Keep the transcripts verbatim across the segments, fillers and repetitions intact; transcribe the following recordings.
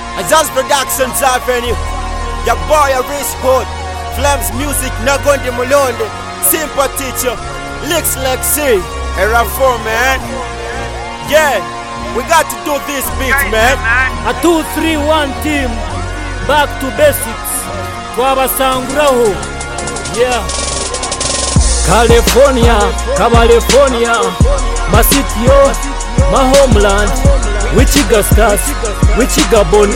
Just Productions Avenue. Your boy a rich code. Flames music Nagondi Mulonde. Simple teacher. Licks like C. Era four, man. Yeah, we got to do this beat, man. A two three one team. Back to basics. Twabasanguraho. Yeah. California, California, my city, my homeland. Wichiga stars, Wichiga bon,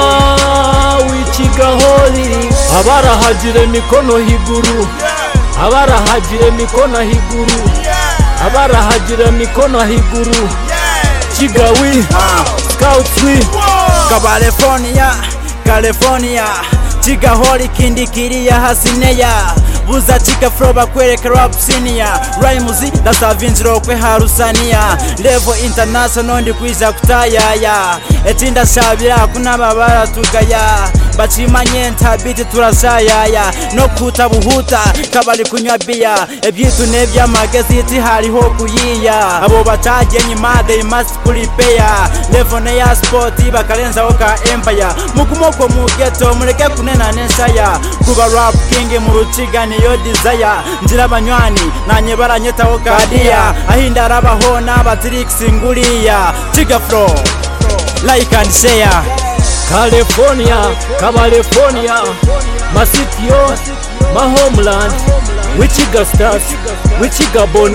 ah, Wichiga holy. Abara hajire mikono higuru, Abara hajire mikono higuru, Abara hajire mikono higuru. Chigawi, Scouts we, California, California. Chiga holy kindikiria hasineya. Buza chika froba kwereka rap senior. Rhymes dasavinziro kwe harusania. Level international ndi kwiza kutayaya. Etinda shabira kuna babara tugaya. Bachimanye ntabiti turasayaya. No kutabuhuta kabali kunywa bia. Ebyitu nebya magazeti hariho kuyiya. Abo bataje nyima they must prepare. Level ne ya sport bakalenza oka empire. Mukumoko mu ghetto mureke kunena nensaya. Kuba rap king mu Ruchiga yo desire. Njira banywani nanye baranyeta okadia. Ahinda rabaho n'abatrix nguriya. Chiga flow like and share. California, California, my city, my homeland. Wichiga stars, Wichiga bon,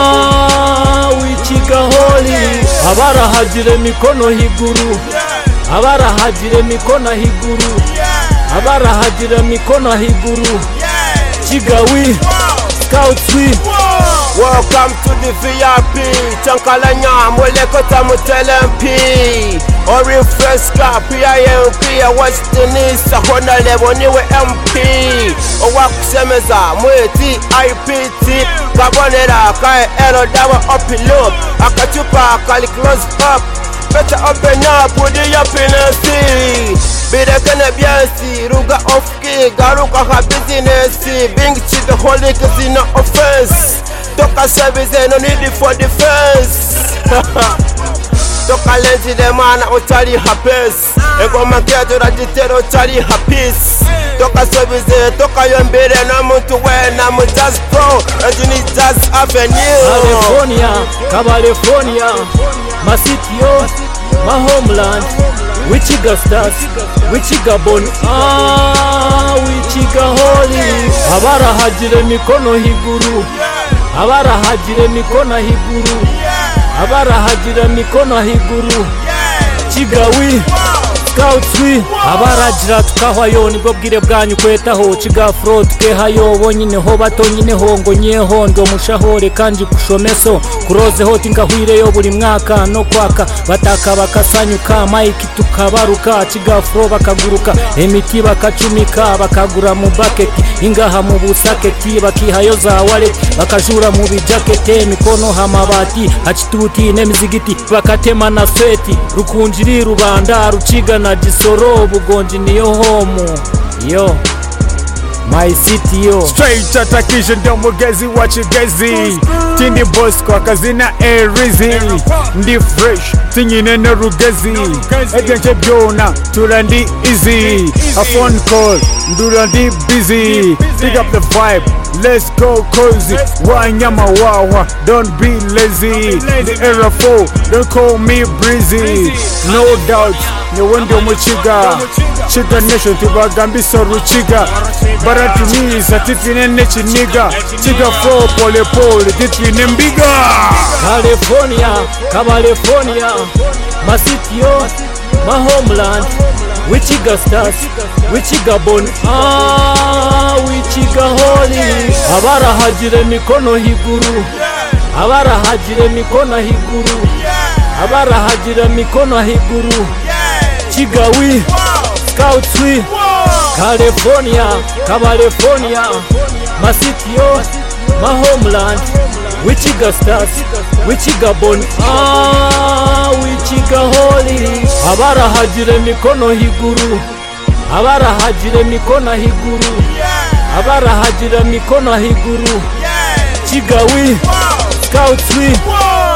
ah, Wichiga holy. Abara hajire mikono higuru, Abara hajire mikono higuru, Abara hajire mikono higuru. Chigawi, Scouts we. Welcome to the V I P. Chankalanya, Molekota Mutelempi. Ori Fresca, P I M P. What's the news? Honda level new M P. Owak Semeza, Mweti, I P T. Gabonera, Kai Ero Dawa up in loop. Akatupa, Kali close up. Better open up, put it up in a sea. Bida kana biasi, ruga off key, garuka ha business. Being cheat the holy casino offense. Toka service no need for defense. Toka lenti de mana otari hapes. Ego maketo rajitero otari hapis. Toka service, toka yombere na muntu we na mu jazz pro. And you need jazz avenue. California, California, my city, my homeland. Wichiga stars, Wichiga bon, ah, Wichiga holy. Abara hajire mikono higuru, Abara hajire mikono higuru, Abara hajire mikono higuru. Chigawi, Scouts we. Abara jira tukahwayo nibwo bwire bwanyu kwetaho. Chiga flow tukehayo bonyine ho batonyine ho ngo nyeho ndo mushahore kanji kushomeso kuroze ho tingahwireyo buri mwaka no kwaka bataka bakasanyuka mike tukabaruka. Chiga flow bakaguruka emiti bakacumika bakagura mu bucket ingaha mu busaketi bakihayo za wallet bakajura mu bijakete mikono hamabati hachituti nemizigiti bakatema na sweti rukunjiri rubanda Ruchiga na Gisoro Bugonji niyo home. Yo my city yo. Straight attackation domugezi wachigezi. Tindi boss kwa kazina erizi. Ndi fresh tinyine ne rugezi. Egenche byona turandi easy. A phone call ndurandi busy. Pick up the vibe, let's go cozy. Wanyama wawa, don't be lazy. The era four, don't call me breezy. No doubt, no wonder muchiga. Chiga nation tubagambi so Ruchiga. Baratimiza titine nechi niga. Chiga flow pole pole titine mbiga. California, California, my city, my homeland. Wichiga stars, Wichiga bon, ah, Wichiga holy. Abara hajire mikono higuru, Abara hajire mikono higuru, Abara hajire mikono higuru. Chigawi, Scouts we. California, California, my city, my homeland. Wichiga stars, Wichiga bon, ah, Wichiga holy. Abara hajire mikono higuru, Abara hajire mikono higuru, Abara hajire mikono higuru. Chigawi, Scouts we.